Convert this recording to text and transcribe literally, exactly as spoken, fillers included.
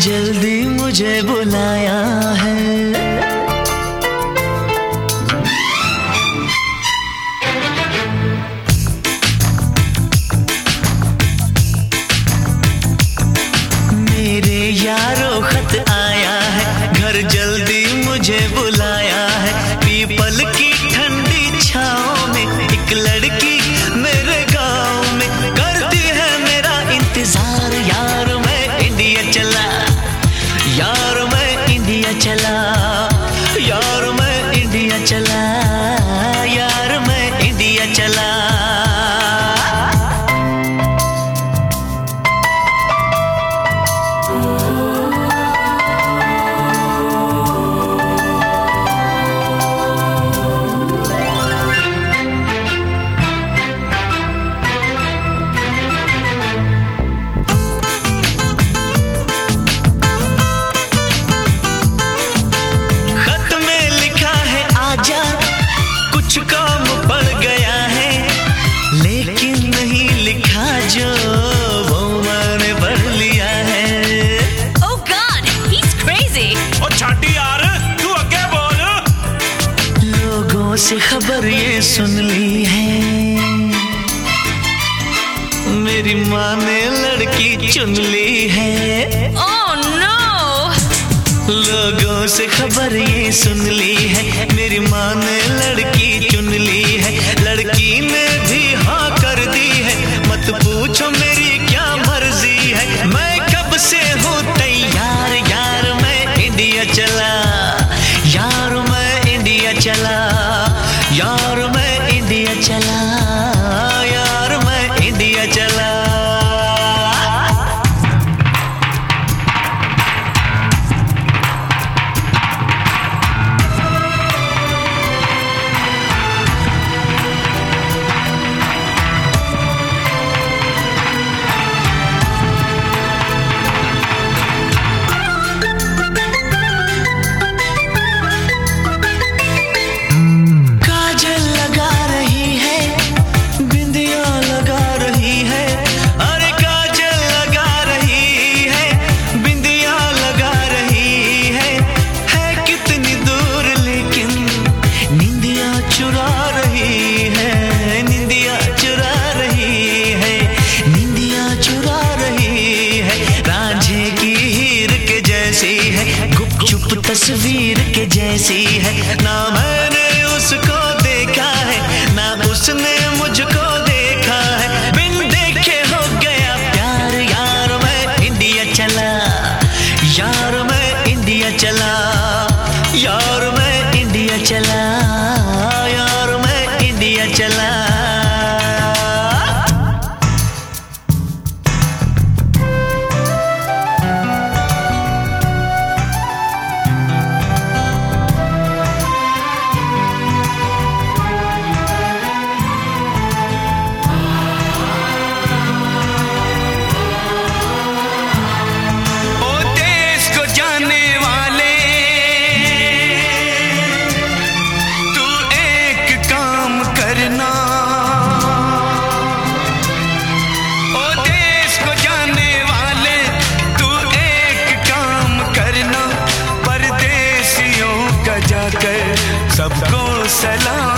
जल्दी मुझे बुलाया है। मेरे यारो खत आया है, घर जल्दी मुझे बुलाया है। पीपल की ठंडी छाँव में एक लड़की मेरे गांव में करती है मेरा इंतजार। यार मैं इंडिया चला, यार मैं इंडिया चला, यार मैं इंडिया चला, यार मैं इंडिया चला। कुछ काम पड़ गया है, लेकिन नहीं लिखा जो वो मैंने पढ़ लिया है। Oh God, he's crazy. ओ छाटी यार, तू आगे बोल। लोगों से खबर ये सुन ली है, मेरी माँ ने लड़की चुन ली है। Oh no. लोगों से खबर ये सुन ली है, मेरी माँ ने लड़की चुन ली है। लड़की ने भी हाँ कर दी है, मत पूछो मेरी क्या मर्जी है। मैं कब से हूँ तैयार, यार मैं इंडिया चला, यार मैं इंडिया चला, यार मैं इंडिया चला, यार मैं इंडिया चला। चुरा रही है, निंदिया चुरा रही है, निंदिया चुरा रही है। रांझे की हीर के जैसी है, गुपचुप तस्वीर के जैसी है। ना मैंने उसको देखा है, ना उसने मुझको देखा है। बिन देखे हो गया प्यार, यार मैं इंडिया चला, यार मैं इंडिया चला, यार मैं इंडिया चला, यार मैं इंडिया चला। सबको सलाम।